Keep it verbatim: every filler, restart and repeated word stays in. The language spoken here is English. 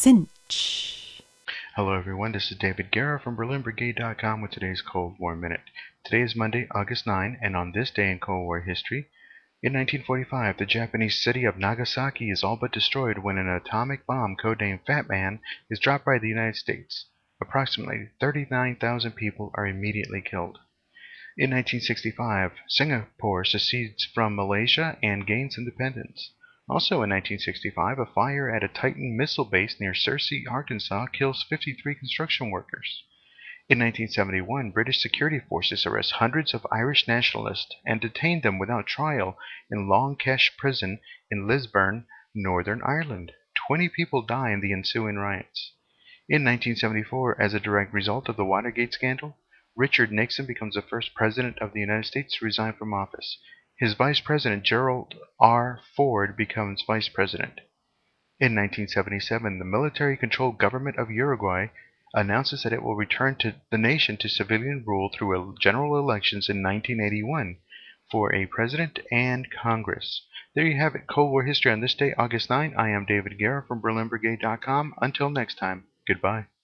Cinch. Hello everyone, this is David Guerra from Berlin Brigade dot com with today's Cold War Minute. Today is Monday, August ninth, and on this day in Cold War history, in nineteen forty-five, the Japanese city of Nagasaki is all but destroyed when an atomic bomb codenamed Fat Man is dropped by the United States. Approximately thirty-nine thousand people are immediately killed. In nineteen sixty-five, Singapore secedes from Malaysia and gains independence. Also in nineteen sixty-five, a fire at a Titan missile base near Searcy, Arkansas kills fifty-three construction workers. In nineteen seventy-one, British security forces arrest hundreds of Irish nationalists and detain them without trial in Longcash Prison in Lisburn, Northern Ireland. Twenty people die in the ensuing riots. In nineteen seventy-four, as a direct result of the Watergate scandal, Richard Nixon becomes the first president of the United States to resign from office. His vice president, Gerald R. Ford, becomes vice president. In nineteen seventy-seven, the military-controlled government of Uruguay announces that it will return to the nation to civilian rule through general elections in nineteen eighty-one for a president and Congress. There you have it, Cold War history on this day, August ninth. I am David Guerra from Berlin Brigade dot com. Until next time, goodbye.